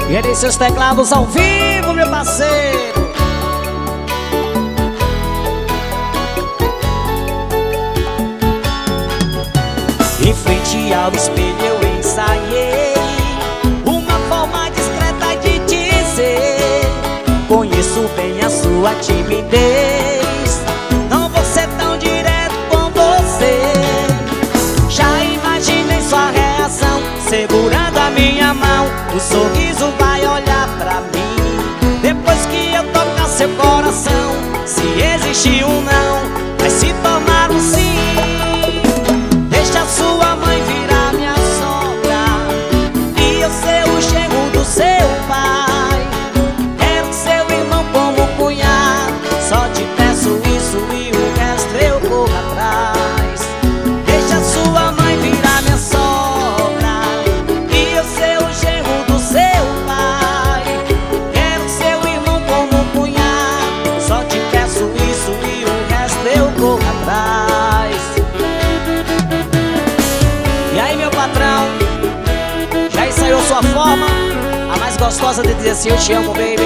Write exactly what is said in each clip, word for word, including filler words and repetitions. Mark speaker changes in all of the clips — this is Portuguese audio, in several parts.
Speaker 1: E ele seus teclados ao vivo, meu parceiro. Em frente ao espelho eu ensaiei uma forma discreta de dizer: conheço bem a sua timidez, não vou ser tão direto com você. Já imaginei sua reação, segurando a minha mão, o sorriso vai olhar pra mim. Depois que eu tocar seu coração, se existe um não, vai se tornar um sim. Deixa sua mãe virar minha sogra e eu ser o genro do seu pai. Quero seu irmão como cunhado, só te peço isso e o resto eu corro atrás. Deixa sua mãe virar minha sogra e eu ser o genro do seu pai. Quero seu irmão como cunhado, só te peço isso e o resto eu corro atrás. E aí, meu patrão, já ensaiou sua forma, a mais gostosa de dizer assim: eu te amo, baby?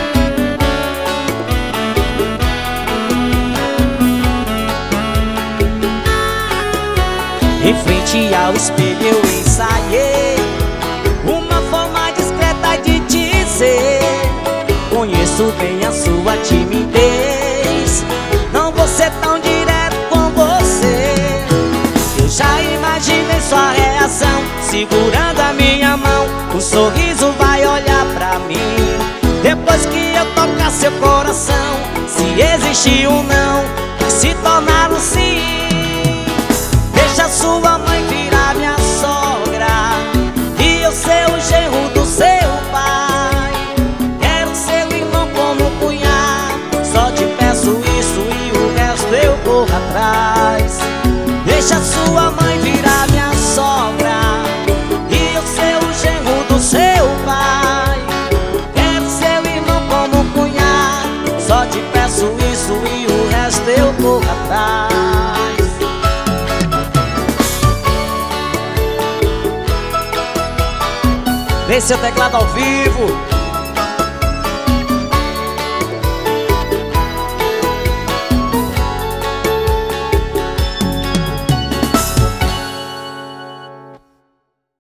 Speaker 1: Em frente ao espelho eu ensaiei uma forma discreta de dizer: conheço bem a sua timidez, não vou ser tão direto com você. Eu já imaginei sua reação, segurando a minha mão, o sorriso vai olhar pra mim. Depois que eu tocar seu coração, se existe um não, vai se tornar um sim. Deixa sua mãe virar minha sogra e eu ser o genro do seu pai. Quero seu irmão como cunhado, só te peço isso e o resto eu corro atrás. Deixa sua mãe virar minha sogra e eu ser o genro do seu pai. Quero seu irmão como cunhado, só te peço isso e o resto eu corro atrás. Vê seu teclado ao vivo.